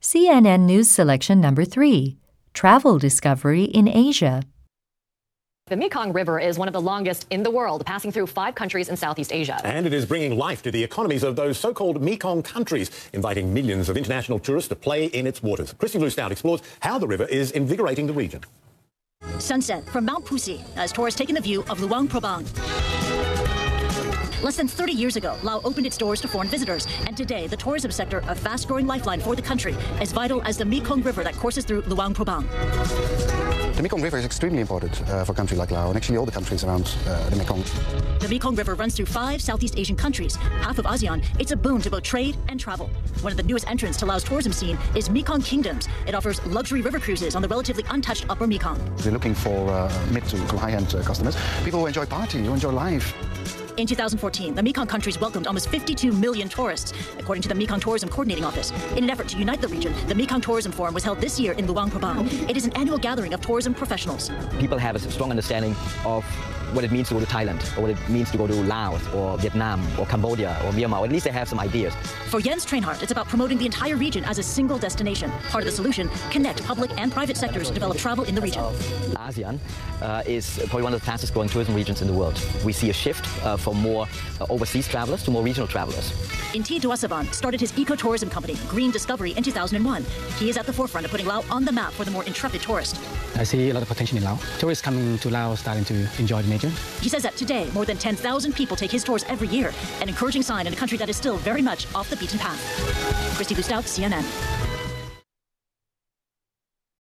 CNN News Selection Number 3, Travel Discovery in Asia. The Mekong River is one of the longest in the world, passing through 5 countries in Southeast Asia. And it is bringing life to the economies of those so-called Mekong countries, inviting millions of international tourists to play in its waters. Christy Blue Stout explores how the river is invigorating the region. Sunset from Mount Pusi as tourists take in the view of Luang Prabang. Less than 30 years ago, Laos opened its doors to foreign visitors, and today the tourism sector, a fast-growing lifeline for the country, as vital as the Mekong River that courses through Luang Prabang. The Mekong River is extremely important for a country like Laos, and actually all the countries around the Mekong. The Mekong River runs through 5 Southeast Asian countries, half of ASEAN. It's a boon to both trade and travel. One of the newest entrants to Laos' tourism scene is Mekong Kingdoms. It offers luxury river cruises on the relatively untouched upper Mekong. We're looking for mid to high-end customers, people who enjoy party, who enjoy life. In 2014, the Mekong countries welcomed almost 52 million tourists, according to the Mekong Tourism Coordinating Office. In an effort to unite the region, the Mekong Tourism Forum was held this year in Luang Prabang. It is an annual gathering of tourism professionals. People have a strong understanding of what it means to go to Thailand, or what it means to go to Laos, or Vietnam, or Cambodia, or Myanmar. At least they have some ideas. For Jens Trainhardt, it's about promoting the entire region as a single destination. Part of the solution, connect public and private sectors to develop travel in the region. ASEAN is probably one of the fastest growing tourism regions in the world. We see a shift from more overseas travelers to more regional travelers. Inti Duasaban started his ecotourism company, Green Discovery, in 2001. He is at the forefront of putting Laos on the map for the more intrepid tourist. I see a lot of potential in Laos. Tourists coming to Laos starting to enjoy the nature. He says that today, more than 10,000 people take his tours every year, an encouraging sign in a country that is still very much off the beaten path. Christy Blue Stout, CNN.